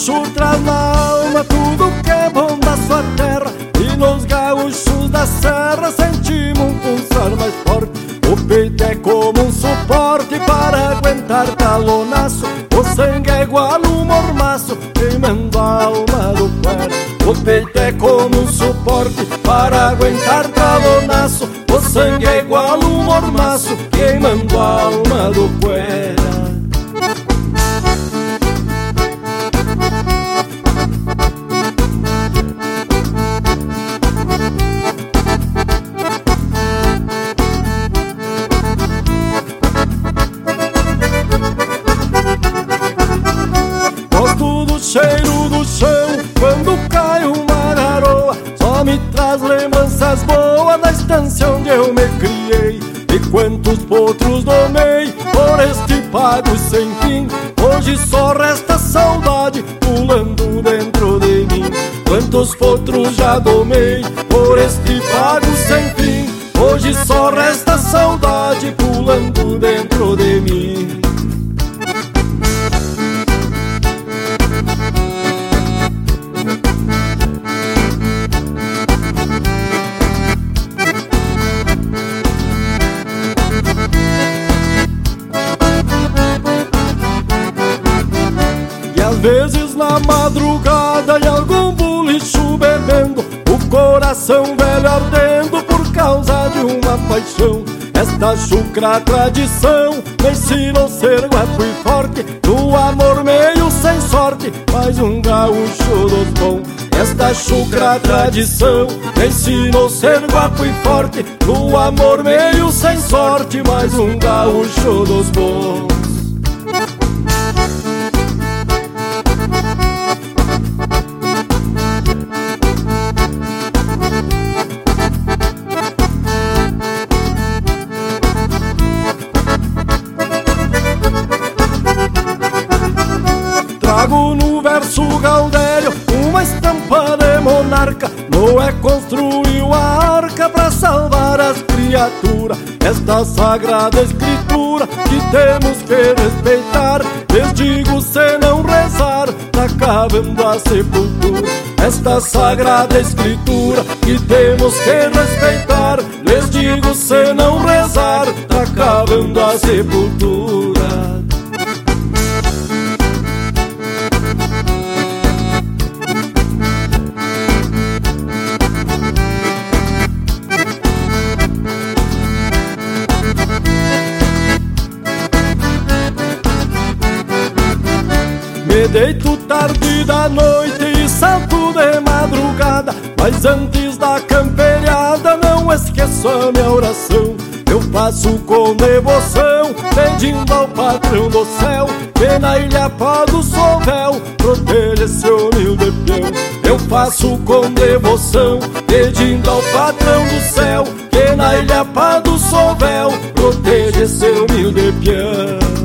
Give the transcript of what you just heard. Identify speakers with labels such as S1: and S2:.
S1: gaúcho traz na alma tudo que é bom da sua terra, e nos gaúchos da serra sentimos um pulsar mais forte. O peito é como um suporte para aguentar talonaço, o sangue é igual um mormaço queimando a alma do cuero. O peito é como um suporte para aguentar talonaço, o sangue é igual um mormaço queimando a alma do cuero. Cheiro do chão quando cai uma garoa só me traz lembranças boas da estância onde eu me criei. E quantos potros domei por este pago sem fim, hoje só resta saudade pulando dentro de mim. Quantos potros já domei por este pago sem fim, hoje só resta saudade pulando dentro de mim. Às vezes na madrugada em algum bolicho bebendo, o coração velho ardendo por causa de uma paixão. Esta chucra tradição me ensinou a ser guapo e forte, do amor meio sem sorte, mais um gaúcho dos bons. Esta chucra tradição me ensinou a ser guapo e forte, do amor meio sem sorte, mais um gaúcho dos bons. Trago no verso gaudério uma estampa de monarca, Noé construiu a arca pra salvar as criaturas. Esta sagrada escritura que temos que respeitar, lhes digo se não rezar, tá acabando a sepultura. Esta sagrada escritura que temos que respeitar, lhes digo se não rezar, tá acabando a sepultura. Me deito tarde da noite e salto de madrugada, mas antes da camperiada não esqueço a minha oração. Eu faço com devoção, pedindo ao patrão do céu, que na ilha Pá do Sovel proteja esse humilde peão. Eu faço com devoção, pedindo ao patrão do céu, que na ilha Pá do Sovel proteja esse humilde peão.